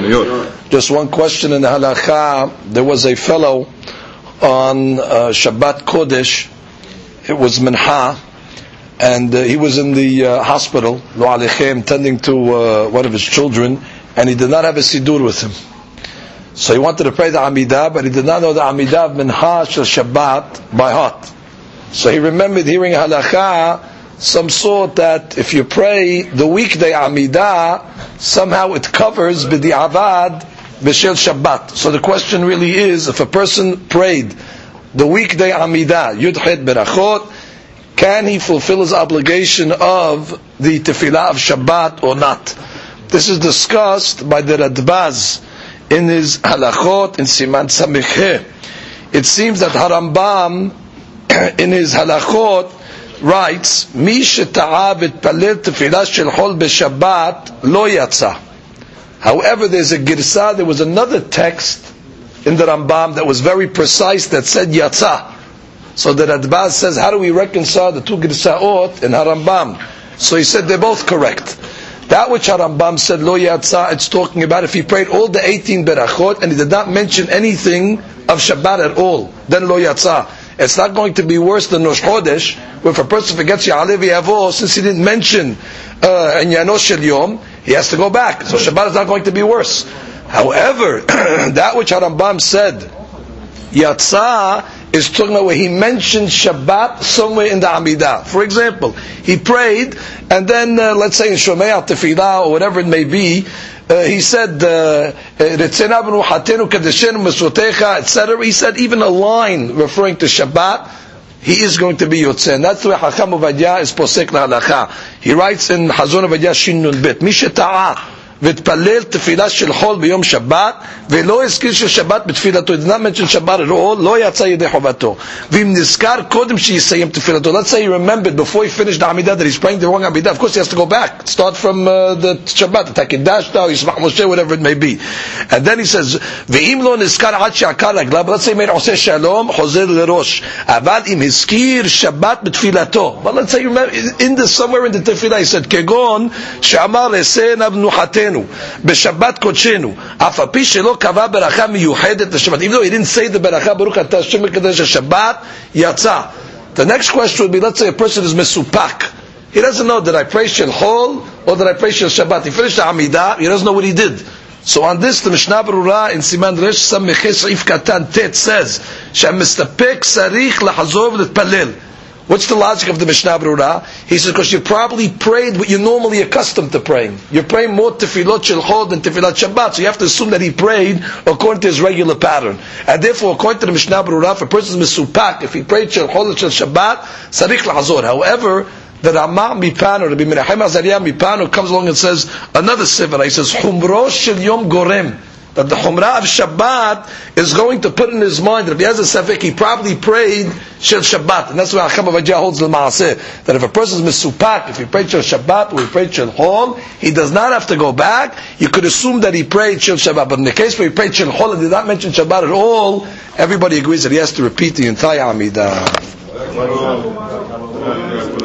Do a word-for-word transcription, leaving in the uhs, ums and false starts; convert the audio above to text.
Just one question in the halakha. There was a fellow on uh, Shabbat Kodesh. It was Minha, and uh, he was in the uh, hospital, Lo Alechem, tending to uh, one of his children, and he did not have a Siddur with him. So he wanted to pray the Amidah, but he did not know the Amidah of Minha Shel Shabbat by heart. So he remembered hearing halakha, some sort that if you pray the weekday Amidah, somehow it covers b'di'avad b'shel Shabbat. So the question really is, if a person prayed the weekday Amidah, Yud Chet Berachot, can he fulfill his obligation of the Tefillah of Shabbat or not? This is discussed by the Radbaz in his Halachot in Siman Samich He. It seems that Harambam in his Halachot writes, Mi sheta'a v'tpalel tefillah shel chol b'Shabbat lo yatsa. However, there's a girsa, there was another text in the Rambam that was very precise that said yatsa. So the Radbaz says, how do we reconcile the two girsaot in Harambam? So he said they're both correct. That which Harambam said lo yatsa, it's talking about if he prayed all the eighteen berachot and he did not mention anything of Shabbat at all, then lo yatsa. It's not going to be worse than Rosh Chodesh, where if a person forgets Ya'aleh v'Yavo, since he didn't mention Enyano Shel Yom, he has to go back. So Shabbat is not going to be worse. However, that which Harambam said, Yatsa, is talking about where he mentioned Shabbat somewhere in the Amidah. For example, he prayed, and then, uh, let's say in Shomei Tefillah, or whatever it may be, Uh, he said, "Retzena b'nuchatenu kadeshenu mesotecha," et cetera. He said even a line referring to Shabbat, he is going to be yotzeh. That's the way Hacham Ovadia is posek lahalacha. He writes in Hazon Ovadia Shin Nun Bet, "Mi sheta'a v'tpalel tefillah shel chol b'yom Shabbat ve'lo eskir shel Shabbat b'tfilato." He did not mention Shabbat at all. Lo yatsa yedei chovato. V'im nizkar kodem sheyisayim tefilато. Let's say he remembered before he finished the Amidah that he's praying the wrong Amidah. Of course, he has to go back. Start from uh, the Shabbat, the Takidash, Yismach Moshe, whatever it may be. And then he says, "V'im lo nizkar ad she'akar raglav." Let's say he made oseh shalom, chozer lerosh. Avad im hizkir Shabbat b'tfilato. But let's say you remember in the somewhere in the Tefillah he said, "Kegon she'amar esena b'nuchatenu b'Shabbat kodshenu af al pi shelo kava beracha miyuchedet l'Shabbat." Even though he didn't say the beracha Baruch Atah Hashem Mekadesh Shabbat, yatsa. The next question would be, let's say a person is mesupak. He doesn't know, did I pray Shel Chol or did I pray Shel Shabbat? He finished the Amidah, he doesn't know what he did. So on this, the Mishnah Berurah in Siman Resh Samecheh Seif Katan Tet says, "She'mistapek sarich lahazov l'tpalel." What's the logic of the Mishnah Berurah? He says, because you probably prayed what you're normally accustomed to praying. You're praying more tefillot shel chol than tefillot Shabbat, so you have to assume that he prayed according to his regular pattern. And therefore, according to the Mishnah Berurah, if a person is mesupak, if he prayed shel chol or shel Shabbat, sarich lahazor. However, the Ramah Mipan or the Menachem Azariah Mipan comes along and says another sivra. He says, Humro shel yom gorem. That the Humrah of Shabbat is going to put in his mind that if he has a Safek, he probably prayed Shel Shabbat. And that's why Hacham Avajah holds the Maaseh. That if a person is Misupak, if he prayed Shel Shabbat or he prayed Shel Chol, he does not have to go back. You could assume that he prayed Shel Shabbat. But in the case where he prayed Shel Chol and did not mention Shabbat at all, everybody agrees that he has to repeat the entire Amidah.